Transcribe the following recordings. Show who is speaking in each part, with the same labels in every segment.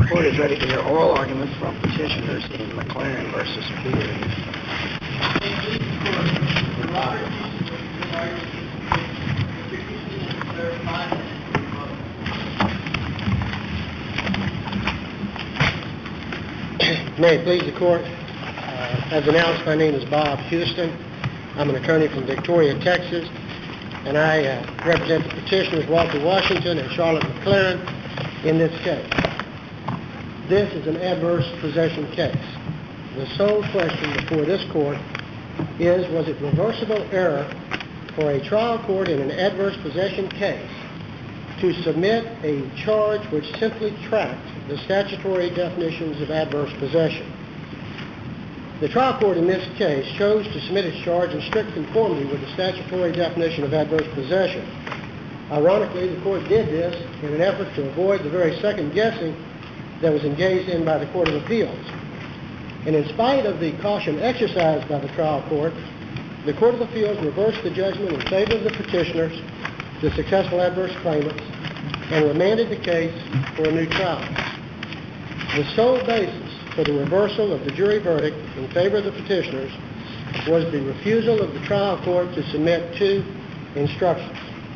Speaker 1: Court is ready to hear oral argument from petitioners in McLaren versus Beard.
Speaker 2: May it please the Court. As announced, my name is Bob Houston. I'm an attorney from Victoria, Texas, and I represent the petitioners Walter Washington and Charlotte McLaren in this case. This is an adverse possession case. The sole question before this Court is, was it reversible error for a trial court in an adverse possession case to submit a charge which simply tracked the statutory definitions of adverse possession? The trial court in this case chose to submit its charge in strict conformity with the statutory definition of adverse possession. Ironically, the Court did this in an effort to avoid the very second guessing that was engaged in by the Court of Appeals. And in spite of the caution exercised by the trial court, the Court of Appeals reversed the judgment in favor of the petitioners, the successful adverse claimants, and remanded the case for a new trial. The sole basis for the reversal of the jury verdict in favor of the petitioners was the refusal of the trial court to submit two instructions.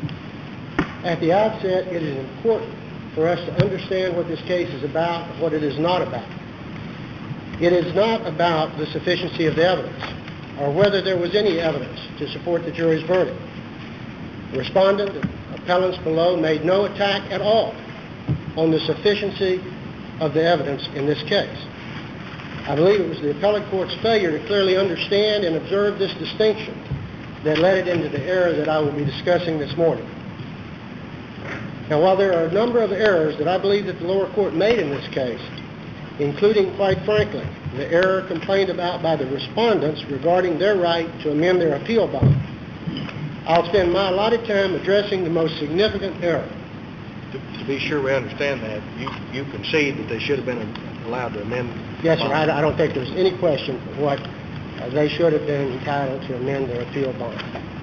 Speaker 2: At the outset, it is important for us to understand what this case is about and what it is not about. It is not about the sufficiency of the evidence or whether there was any evidence to support the jury's verdict. Respondent and appellants below made no attack at all on the sufficiency of the evidence in this case. I believe it was the appellate court's failure to clearly understand and observe this distinction that led it into the error that I will be discussing this morning. Now, while there are a number of errors that I believe that the lower court made in this case, including, quite frankly, the error complained about by the respondents regarding their right to amend their appeal bond, I'll spend my allotted time addressing the most significant error.
Speaker 1: To be sure we understand that, you concede that they should have been allowed to amend.
Speaker 2: Yes, sir. I don't think there's any question what they should have been entitled to amend their appeal bond.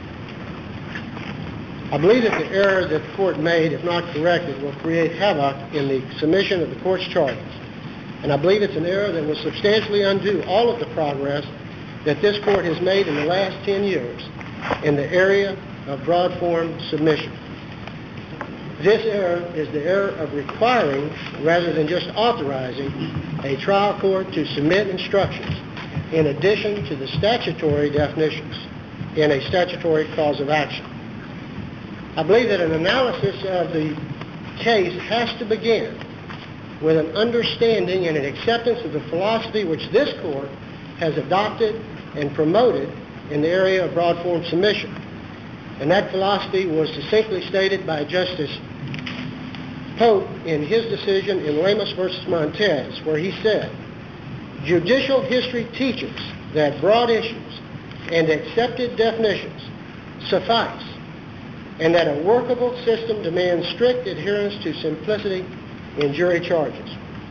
Speaker 2: I believe that the error that the court made, if not corrected, will create havoc in the submission of the court's charges. And I believe it's an error that will substantially undo all of the progress that this court has made in the last 10 years in the area of broad form submission. This error is the error of requiring, rather than just authorizing, a trial court to submit instructions in addition to the statutory definitions in a statutory cause of action. I believe that an analysis of the case has to begin with an understanding and an acceptance of the philosophy which this court has adopted and promoted in the area of broad form submission. And that philosophy was succinctly stated by Justice Pope in his decision in Lemus versus Montez, where he said, "Judicial history teaches that broad issues and accepted definitions suffice, and that a workable system demands strict adherence to simplicity in jury charges."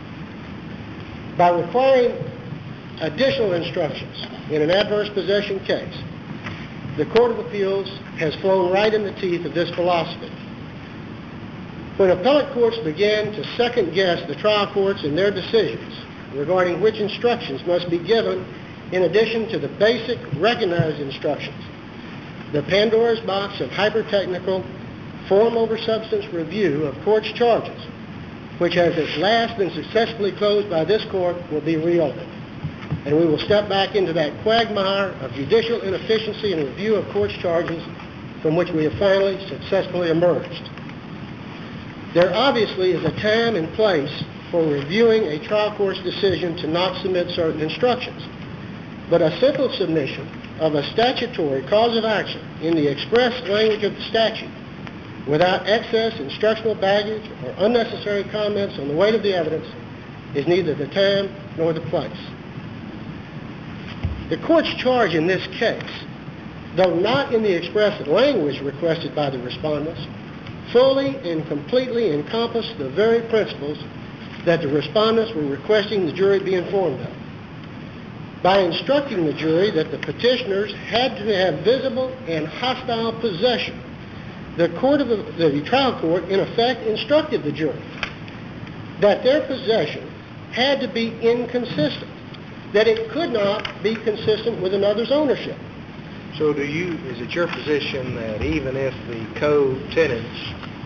Speaker 2: By requiring additional instructions in an adverse possession case, the Court of Appeals has flown right in the teeth of this philosophy. When appellate courts began to second-guess the trial courts in their decisions regarding which instructions must be given in addition to the basic recognized instructions, the Pandora's box of hyper-technical form over substance review of court's charges, which has at last been successfully closed by this court, will be reopened. And we will step back into that quagmire of judicial inefficiency and review of court's charges from which we have finally successfully emerged. There obviously is a time and place for reviewing a trial court's decision to not submit certain instructions. But a simple submission of a statutory cause of action in the express language of the statute without excess instructional baggage or unnecessary comments on the weight of the evidence is neither the time nor the place. The court's charge in this case, though not in the express language requested by the respondents, fully and completely encompassed the very principles that the respondents were requesting the jury be informed of. By instructing the jury that the petitioners had to have visible and hostile possession, the trial court, in effect, instructed the jury that their possession had to be inconsistent, that it could not be consistent with another's ownership.
Speaker 1: So is it your position that even if the co-tenants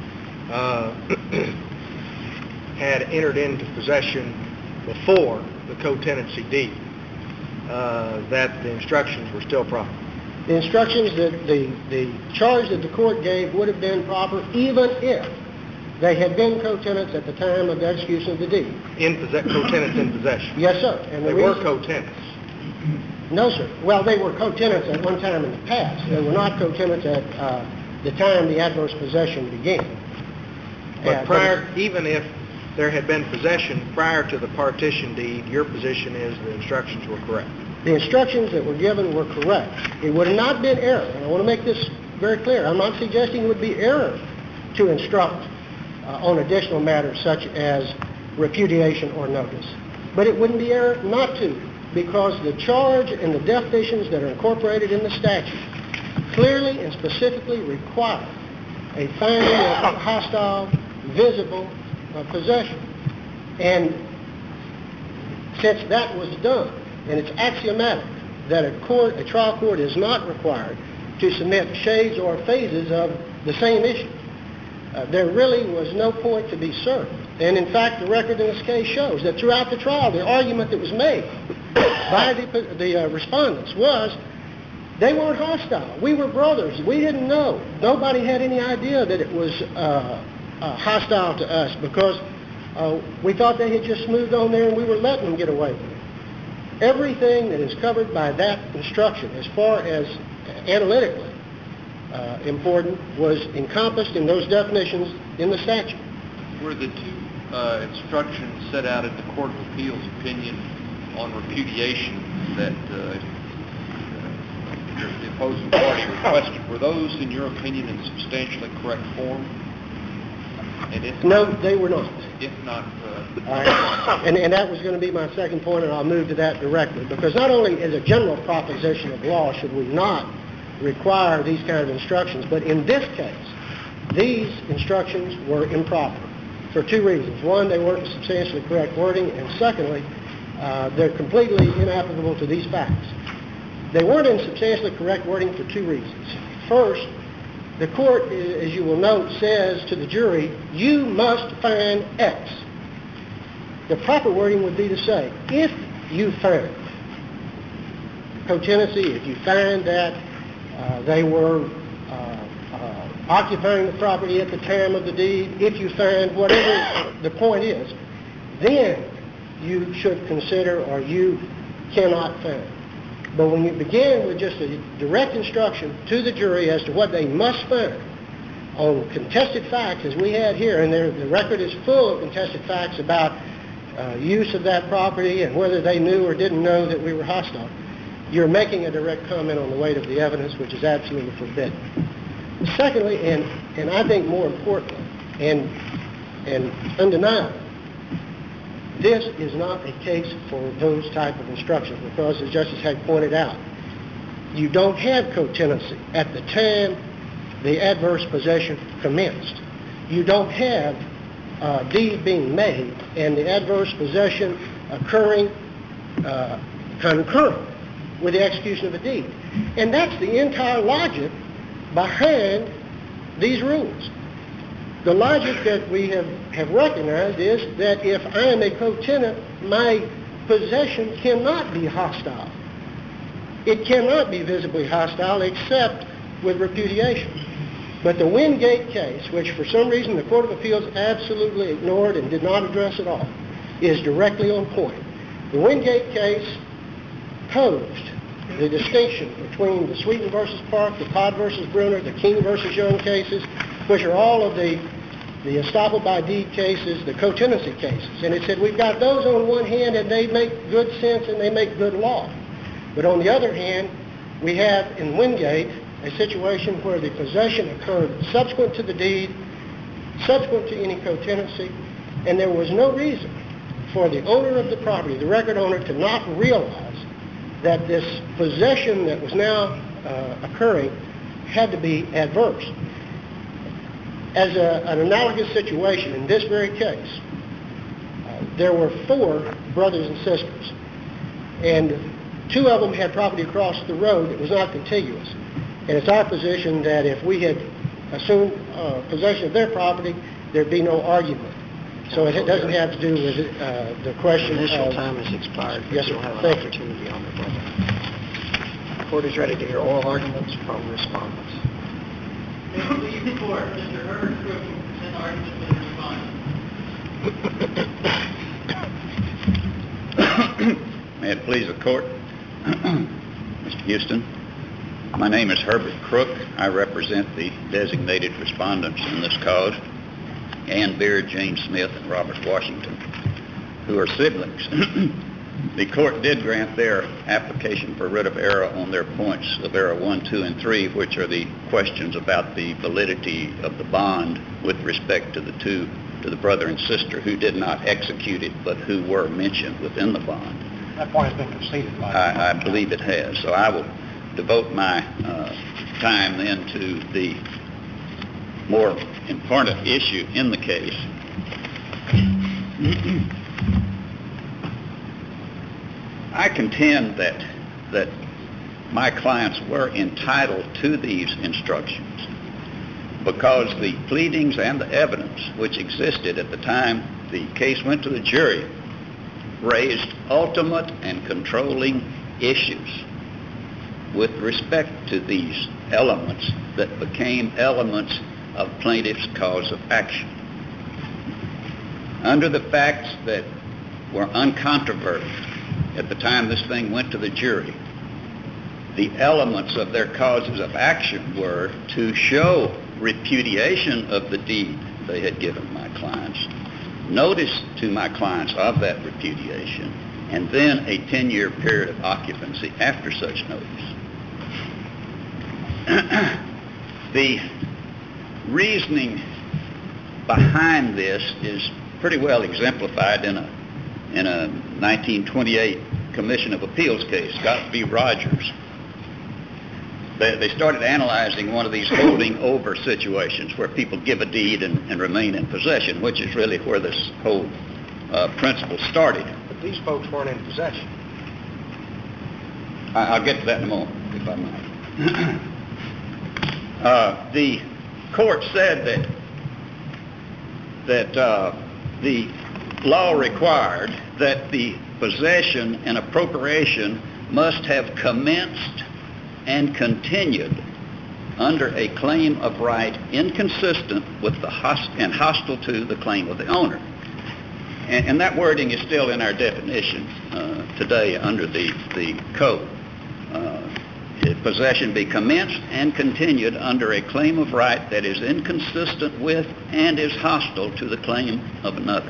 Speaker 1: had entered into possession before the co-tenancy deed, that the instructions were still proper?
Speaker 2: The instructions that the charge that the court gave would have been proper even if they had been co-tenants at the time of the execution of the deed.
Speaker 1: Co-tenants in possession?
Speaker 2: Yes, sir. And
Speaker 1: they were co-tenants?
Speaker 2: No, sir. Well, they were co-tenants at one time in the past. They were not co-tenants at the time the adverse possession began.
Speaker 1: But even if there had been possession prior to the partition deed, your position is the instructions were correct?
Speaker 2: The instructions that were given were correct. It would have not been error, and I want to make this very clear. I'm not suggesting it would be error to instruct on additional matters such as repudiation or notice. But it wouldn't be error not to, because the charge and the definitions that are incorporated in the statute clearly and specifically require a finding of hostile, visible possession. And since that was done, and it's axiomatic that a trial court is not required to submit shades or phases of the same issue, there really was no point to be served. And in fact, the record in this case shows that throughout the trial, the argument that was made by the respondents was they weren't hostile. We were brothers. We didn't know. Nobody had any idea that it was hostile to us because we thought they had just moved on there and we were letting them get away with it. Everything that is covered by that instruction, as far as analytically important, was encompassed in those definitions in the statute.
Speaker 3: Were the two instructions set out in the Court of Appeals opinion on repudiation that the opposing party requested, were those, in your opinion, in substantially correct form? And if
Speaker 2: no, they were not.
Speaker 3: If not,
Speaker 2: and that was going to be my second point, and I'll move to that directly, because not only as a general proposition of law should we not require these kind of instructions, but in this case, these instructions were improper for two reasons. One, they weren't substantially correct wording, and secondly, they're completely inapplicable to these facts. They weren't in substantially correct wording for two reasons. First, the court, as you will note, says to the jury, you must find X. The proper wording would be to say, if you find co-tenancy, if you find that they were occupying the property at the time of the deed, if you find whatever the point is, then you should consider or you cannot find. But when you begin with just a direct instruction to the jury as to what they must find on contested facts, as we had here, and the record is full of contested facts about use of that property and whether they knew or didn't know that we were hostile, you're making a direct comment on the weight of the evidence, which is absolutely forbidden. Secondly, and I think more importantly, and undeniable, this is not a case for those type of instructions because, as Justice Haig pointed out, you don't have co-tenancy at the time the adverse possession commenced. You don't have a deed being made and the adverse possession occurring concurrent with the execution of a deed. And that's the entire logic behind these rules. The logic that we have recognized is that if I am a co-tenant, my possession cannot be hostile. It cannot be visibly hostile except with repudiation. But the Wingate case, which for some reason the Court of Appeals absolutely ignored and did not address at all, is directly on point. The Wingate case posed the distinction between the Sweeten versus Park, the Todd versus Bruner, the King versus Young cases, which are all of the estoppel by deed cases, the co-tenancy cases. And it said we've got those on one hand and they make good sense and they make good law. But on the other hand, we have in Wingate a situation where the possession occurred subsequent to the deed, subsequent to any co-tenancy, and there was no reason for the owner of the property, the record owner, to not realize that this possession that was now occurring had to be adverse. As an analogous situation in this very case, there were 4 brothers and sisters, and 2 of them had property across the road that was not contiguous. And it's our position that if we had assumed possession of their property, there'd be no argument. So it doesn't have to do with the question
Speaker 4: Initial
Speaker 2: of...
Speaker 4: time has expired, but
Speaker 2: Yes,
Speaker 4: you'll
Speaker 2: sir.
Speaker 4: have an
Speaker 2: Thank you.
Speaker 4: opportunity on the button. The court is ready to hear oral arguments from respondents.
Speaker 5: May it please the court, Mr. Herbert Crook will present argument for the respondent.
Speaker 6: May it please the court, Mr. Houston. My name is Herbert Crook. I represent the designated respondents in this cause, Ann Beard, Jane Smith, and Robert Washington, who are siblings. The court did grant their application for writ of error on their points of error 1, 2, and 3, which are the questions about the validity of the bond with respect to the brother and sister who did not execute it, but who were mentioned within the bond.
Speaker 1: That point has been conceded by
Speaker 6: I believe it has. So I will devote my time then to the more important issue in the case. I contend that my clients were entitled to these instructions because the pleadings and the evidence which existed at the time the case went to the jury raised ultimate and controlling issues with respect to these elements that became elements of plaintiff's cause of action. Under the facts that were uncontroverted at the time this thing went to the jury, the elements of their causes of action were to show repudiation of the deed they had given my clients, notice to my clients of that repudiation, and then a 10-year period of occupancy after such notice. The reasoning behind this is pretty well exemplified in a 1928 Commission of Appeals case, Scott v. Rogers. They started analyzing one of these holding over situations where people give a deed and remain in possession, which is really where this whole principle started.
Speaker 1: But these folks weren't in possession.
Speaker 6: I'll get to that in a moment, if I might. The court said that the law required that the possession and appropriation must have commenced and continued under a claim of right inconsistent with and hostile to the claim of the owner. And that wording is still in our definition today under the code. Possession be commenced and continued under a claim of right that is inconsistent with and is hostile to the claim of another.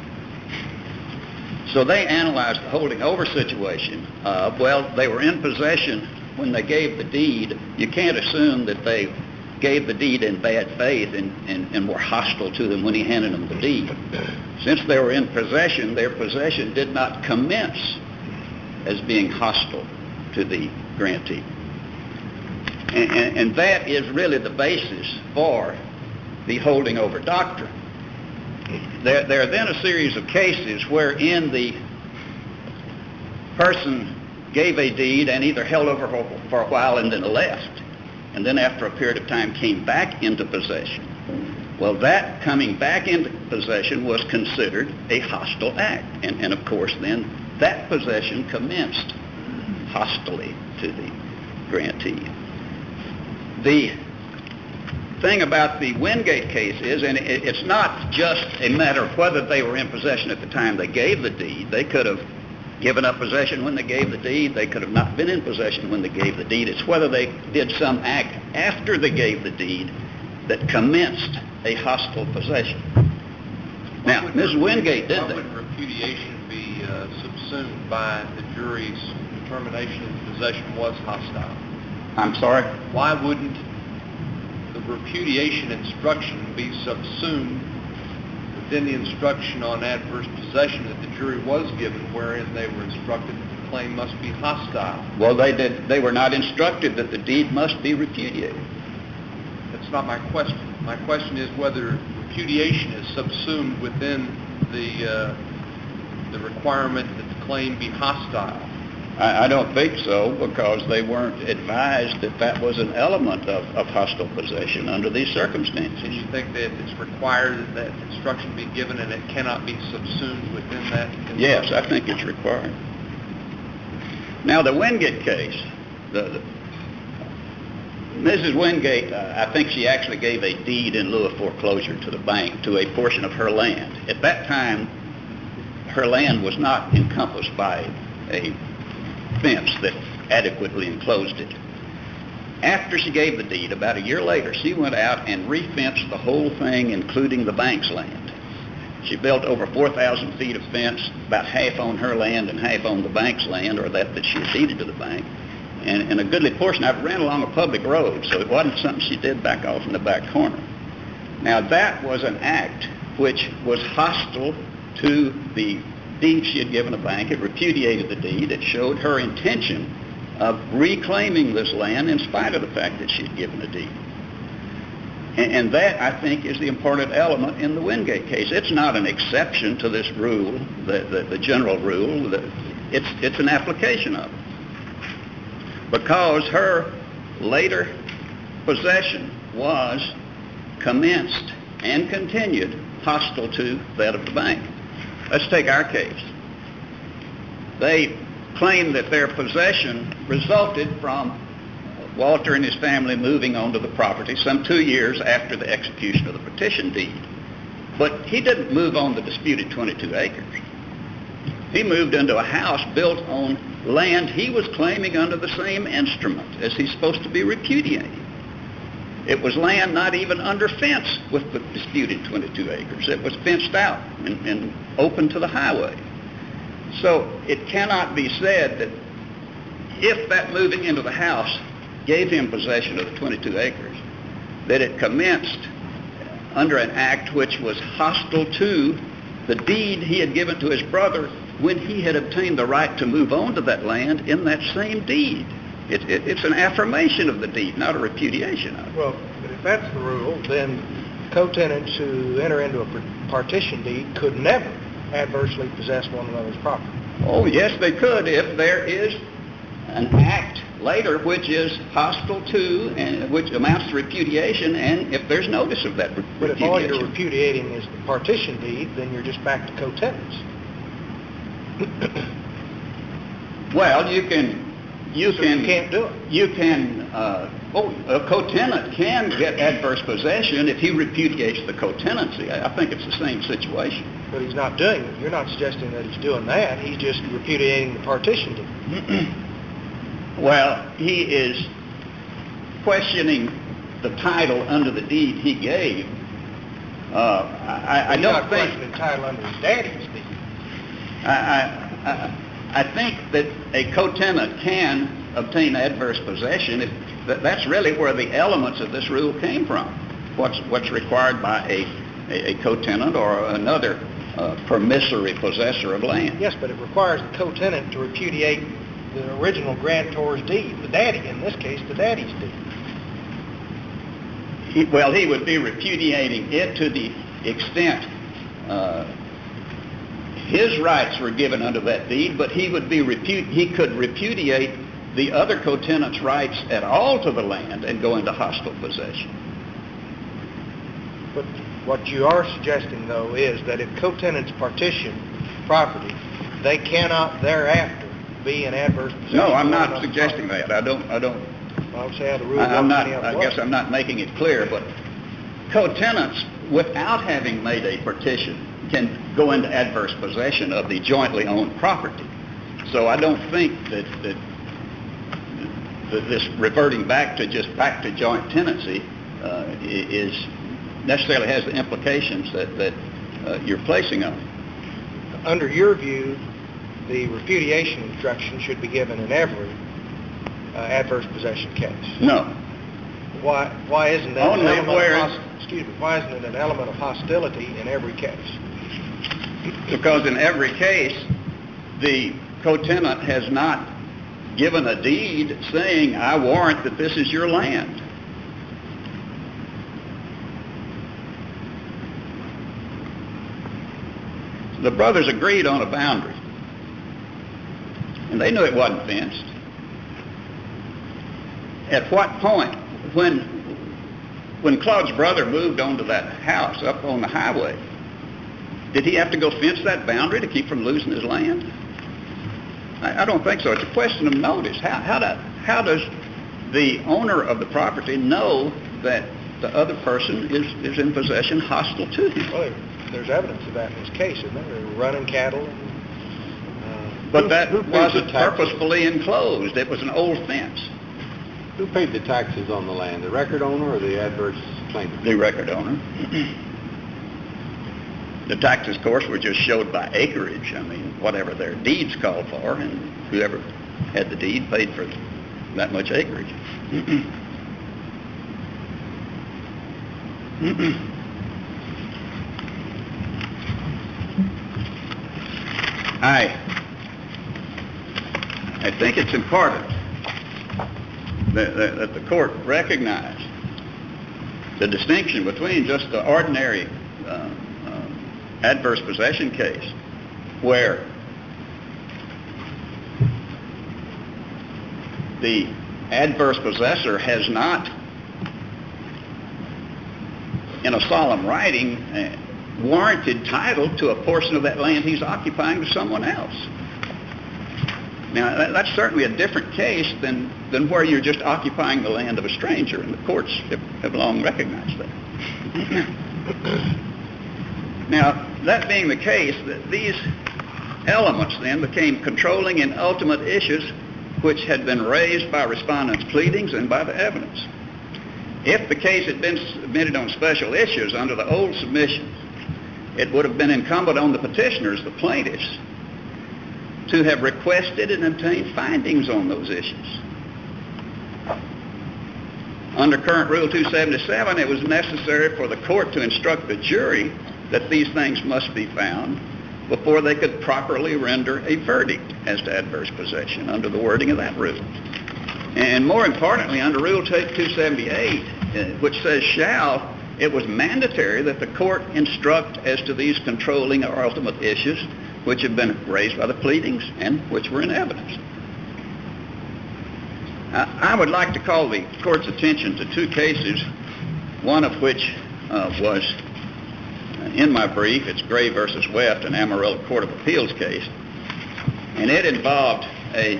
Speaker 6: So they analyzed the holding over situation. They were in possession when they gave the deed. You can't assume that they gave the deed in bad faith and were hostile to them when he handed them the deed. Since they were in possession, their possession did not commence as being hostile to the grantee. And that is really the basis for the holding over doctrine. There are then a series of cases wherein the person gave a deed and either held over for a while and then left, and then after a period of time came back into possession. Well, that coming back into possession was considered a hostile act, and of course then that possession commenced hostilely to the grantee. The thing about the Wingate case is, and it's not just a matter of whether they were in possession at the time they gave the deed. They could have given up possession when they gave the deed. They could have not been in possession when they gave the deed. It's whether they did some act after they gave the deed that commenced a hostile possession. Now, Ms. Wingate did that.
Speaker 3: Why would repudiation be subsumed by the jury's determination that possession was hostile?
Speaker 6: I'm sorry?
Speaker 3: Why wouldn't the repudiation instruction be subsumed within the instruction on adverse possession that the jury was given, wherein they were instructed that the claim must be hostile?
Speaker 6: Well, they were not instructed that the deed must be repudiated.
Speaker 3: That's not my question. My question is whether repudiation is subsumed within the the requirement that the claim be hostile?
Speaker 6: I don't think so, because they weren't advised that that was an element of hostile possession under these circumstances.
Speaker 3: And you think that it's required that that instruction be given and it cannot be subsumed within that instruction?
Speaker 6: Yes, I think it's required. Now, the Wingate case, Mrs. Wingate, I think she actually gave a deed in lieu of foreclosure to the bank to a portion of her land. At that time, her land was not encompassed by a fence that adequately enclosed it. After she gave the deed, about a year later, she went out and refenced the whole thing, including the bank's land. She built over 4,000 feet of fence, about half on her land and half on the bank's land, or that she had deeded to the bank. And a goodly portion of it ran along a public road, so it wasn't something she did back off in the back corner. Now, that was an act which was hostile to the deed she had given the bank. It repudiated the deed. It showed her intention of reclaiming this land in spite of the fact that she had given a deed. And that, I think, is the important element in the Wingate case. It's not an exception to this rule, the general rule. It's an application of it. Because her later possession was commenced and continued hostile to that of the bank. Let's take our case. They claim that their possession resulted from Walter and his family moving onto the property some 2 years after the execution of the partition deed. But he didn't move on the disputed 22 acres. He moved into a house built on land he was claiming under the same instrument as he's supposed to be repudiating. It was land not even under fence with the disputed 22 acres. It was fenced out and open to the highway. So it cannot be said that if that moving into the house gave him possession of the 22 acres, that it commenced under an act which was hostile to the deed he had given to his brother when he had obtained the right to move on to that land in that same deed. It's an affirmation of the deed, not a repudiation of it.
Speaker 1: Well, but if that's the rule, then co-tenants who enter into a partition deed could never adversely possess one another's property.
Speaker 6: Oh, yes, they could if there is an act later which is hostile to and which amounts to repudiation, and if there's notice of that repudiation.
Speaker 1: But if all you're repudiating is the partition deed, then you're just back to co-tenants.
Speaker 6: Well, you can't
Speaker 1: do it.
Speaker 6: You can. A co-tenant can get adverse possession if he repudiates the co-tenancy. I think it's the same situation.
Speaker 1: But he's not doing it. You're not suggesting that he's doing that. He's just repudiating the partition deed.
Speaker 6: Well, he is questioning the title under the deed he gave. I don't think.
Speaker 1: He's not questioning the title under his daddy's deed.
Speaker 6: I think that a co-tenant can obtain adverse possession. That's really where the elements of this rule came from. What's required by a co-tenant or another promissory possessor of land.
Speaker 1: Yes, but it requires the co-tenant to repudiate the original grantor's deed, the daddy, in this case, the daddy's deed.
Speaker 6: He would be repudiating it to the extent his rights were given under that deed, but he could repudiate the other co-tenant's rights at all to the land and go into hostile possession.
Speaker 1: But what you are suggesting, though, is that if co-tenants partition property, they cannot thereafter be in adverse possession.
Speaker 6: No, I'm not suggesting that. I don't.
Speaker 1: Well, say how the rule
Speaker 6: I'm not.
Speaker 1: any other
Speaker 6: I
Speaker 1: way.
Speaker 6: guess I'm not making it clear. But co-tenants, without having made a partition, can go into adverse possession of the jointly owned property. So I don't think that this reverting back to joint tenancy is necessarily has the implications that you're placing on it.
Speaker 1: Under your view, the repudiation instruction should be given in every adverse possession case.
Speaker 6: No.
Speaker 1: Why isn't that
Speaker 6: Only
Speaker 1: why isn't it an element of hostility in every case?
Speaker 6: Because in every case, the co-tenant has not given a deed saying, I warrant that this is your land. the brothers agreed on a boundary, and they knew it wasn't fenced. At what point, when Claude's brother moved onto that house up on the highway, did he have to go fence that boundary to keep from losing his land? I don't think so. It's a question of notice. How does the owner of the property know that the other person is in possession hostile to him?
Speaker 1: Well, there's evidence of that in this case, isn't there? They were running cattle.
Speaker 6: But that
Speaker 7: who paid
Speaker 6: wasn't
Speaker 7: the taxes?
Speaker 6: purposefully enclosed. It was an old fence.
Speaker 7: Who paid the taxes on the land, the record owner or the adverse claimant?
Speaker 6: The record owner. The taxes, of course, were just showed by acreage. I mean, whatever their deeds called for, and whoever had the deed paid for that much acreage. I think it's important that the court recognize the distinction between just the ordinary adverse possession case, where the adverse possessor has not, in a solemn writing, warranted title to a portion of that land he's occupying to someone else. Now, that's certainly a different case than where you're just occupying the land of a stranger, and the courts have long recognized that. Now, that being the case, these elements then became controlling and ultimate issues which had been raised by respondents' pleadings and by the evidence. If the case had been submitted on special issues under the old submission, it would have been incumbent on the petitioners, the plaintiffs, to have requested and obtained findings on those issues. Under current Rule 277, it was necessary for the court to instruct the jury that these things must be found before they could properly render a verdict as to adverse possession under the wording of that rule. And more importantly, under Rule 278, which says shall, it was mandatory that the court instruct as to these controlling or ultimate issues which have been raised by the pleadings and which were in evidence. I would like to call the court's attention to two cases, one of which was in my brief. It's Gray versus Weft, an Amarillo Court of Appeals case, and it involved a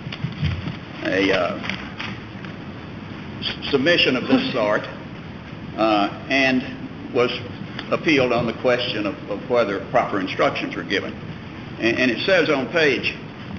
Speaker 6: submission of this sort and was appealed on the question of whether proper instructions were given. And it says on page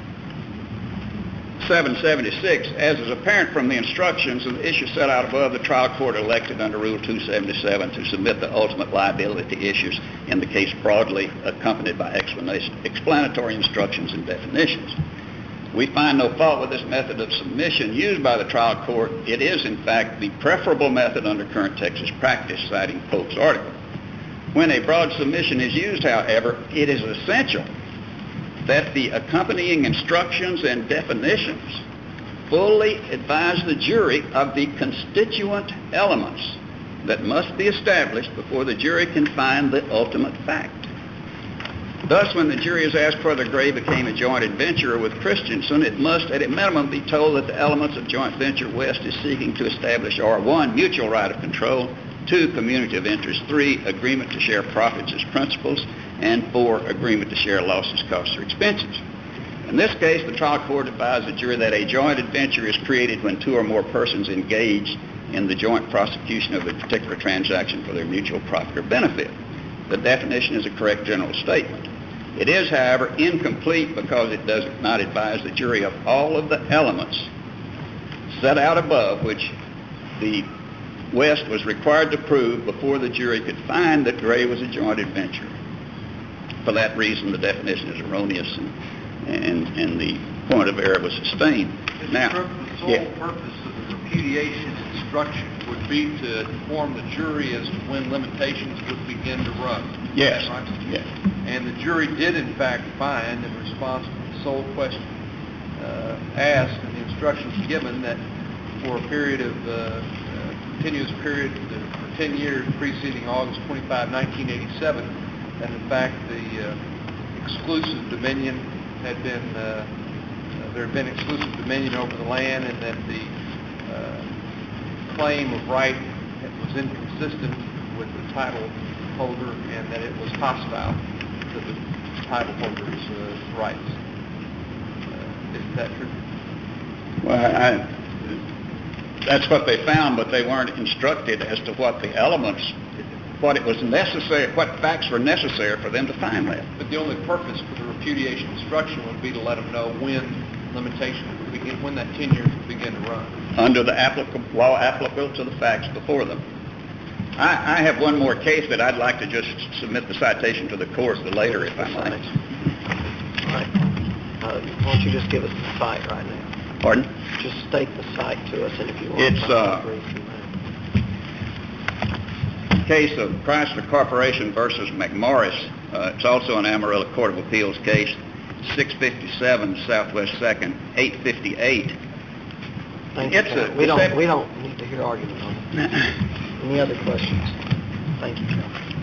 Speaker 6: 776, as is apparent from the instructions of the issue set out above, the trial court elected under Rule 277 to submit the ultimate liability issues in the case broadly accompanied by explanatory instructions and definitions. We find no fault with this method of submission used by the trial court. It is, in fact, the preferable method under current Texas practice, citing Pope's article. When a broad submission is used, however, it is essential that the accompanying instructions and definitions fully advise the jury of the constituent elements that must be established before the jury can find the ultimate fact. Thus, when the jury is asked whether Gray became a joint adventurer with Christensen, it must, at a minimum, be told that the elements of joint venture West is seeking to establish are 1, mutual right of control, 2, community of interest, 3, agreement to share profits as principals, and 4, agreement to share losses, costs, or expenses. In this case, the trial court advised the jury that a joint adventure is created when 2 or more persons engage in the joint prosecution of a particular transaction for their mutual profit or benefit. The definition is a correct general statement. It is, however, incomplete because it does not advise the jury of all of the elements set out above, which the West was required to prove before the jury could find that Gray was a joint adventurer. For that reason, the definition is erroneous and the point of error was sustained.
Speaker 3: Now, the sole purpose of the repudiation instruction would be to inform the jury as to when limitations would begin to run.
Speaker 6: Yes.
Speaker 3: Right?
Speaker 6: Yes.
Speaker 3: And the jury did, in fact, find, in response to the sole question asked and the instructions given, that for a period of continuous period for 10 years preceding August 25, 1987, that in fact the exclusive dominion had been, there had been exclusive dominion over the land, and that the claim of right was inconsistent with the title holder, and that it was hostile to the title holder's rights. Isn't that true?
Speaker 6: Well, that's what they found, but they weren't instructed as to what the elements, what it was necessary, what facts were necessary for them to find that.
Speaker 3: But the only purpose for the repudiation instruction would be to let them know when limitations would begin, when that tenure would begin to run.
Speaker 6: Under the law applicable to the facts before them. I have one more case that I'd like to just submit the citation to the court later, if I might.
Speaker 4: All right. Why don't you just give us the site right now?
Speaker 6: Pardon?
Speaker 4: Just state the site to us, and if you want
Speaker 6: It's
Speaker 4: to
Speaker 6: case of Chrysler Corporation versus McMorris. It's also an Amarillo Court of Appeals case, 657 Southwest 2nd, 858.
Speaker 4: Thank you. We don't need to hear argument on it. Any other questions? Thank you, Joe.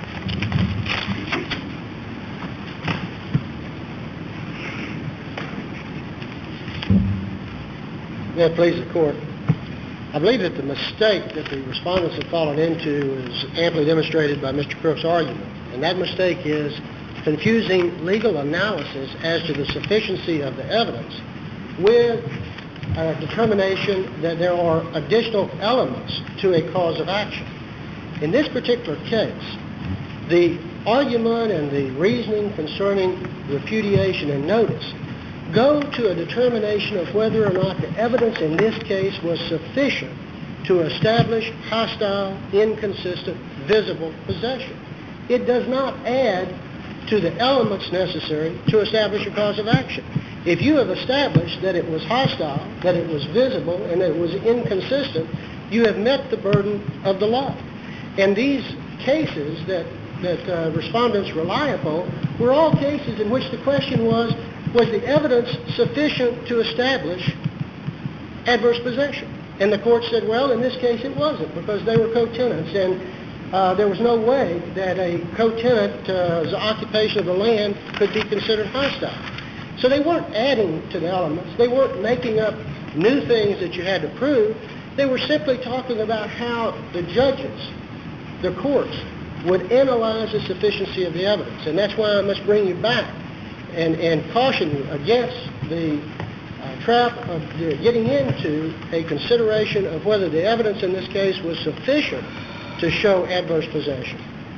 Speaker 2: May it please the court. I believe that the mistake that the respondents have fallen into is amply demonstrated by Mr. Crook's argument. And that mistake is confusing legal analysis as to the sufficiency of the evidence with a determination that there are additional elements to a cause of action. In this particular case, the argument and the reasoning concerning repudiation and notice go to a determination of whether or not the evidence in this case was sufficient to establish hostile, inconsistent, visible possession. It does not add to the elements necessary to establish a cause of action. If you have established that it was hostile, that it was visible, and that it was inconsistent, you have met the burden of the law. And these cases that respondents rely upon were all cases in which the question was the evidence sufficient to establish adverse possession? And the court said, well, in this case it wasn't, because they were co-tenants, and there was no way that a co-tenant's occupation of the land could be considered hostile. So they weren't adding to the elements. They weren't making up new things that you had to prove. They were simply talking about how the judges, the courts, would analyze the sufficiency of the evidence. And that's why I must bring you back and caution you against the trap of getting into a consideration of whether the evidence in this case was sufficient to show adverse possession.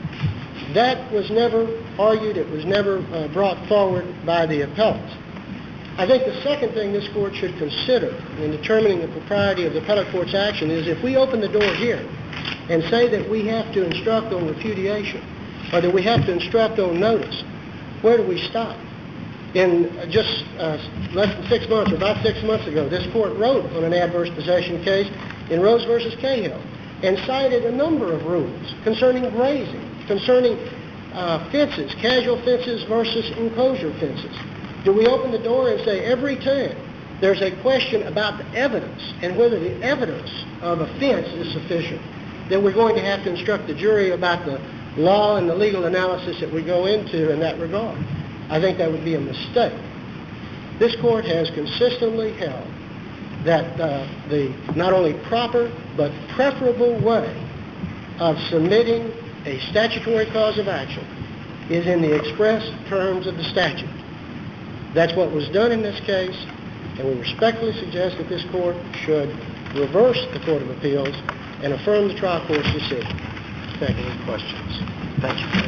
Speaker 2: That was never argued. It was never brought forward by the appellants. I think the second thing this court should consider in determining the propriety of the appellate court's action is if we open the door here and say that we have to instruct on repudiation or that we have to instruct on notice, where do we stop? In just less than 6 months, or about 6 months ago, this court wrote on an adverse possession case in Rose v. Cahill and cited a number of rules concerning grazing, concerning fences, casual fences versus enclosure fences. Do we open the door and say every time there's a question about the evidence and whether the evidence of a fence is sufficient, then we're going to have to instruct the jury about the law and the legal analysis that we go into in that regard? I think that would be a mistake. This court has consistently held that the not only proper but preferable way of submitting a statutory cause of action is in the express terms of the statute. That's what was done in this case, and we respectfully suggest that this court should reverse the Court of Appeals and affirm the trial court's decision. Thank you.
Speaker 4: Any questions? Thank you.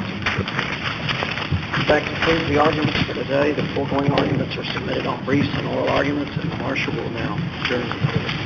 Speaker 4: That concludes the arguments for today. The foregoing arguments are submitted on briefs and oral arguments, and the marshal will now adjourn the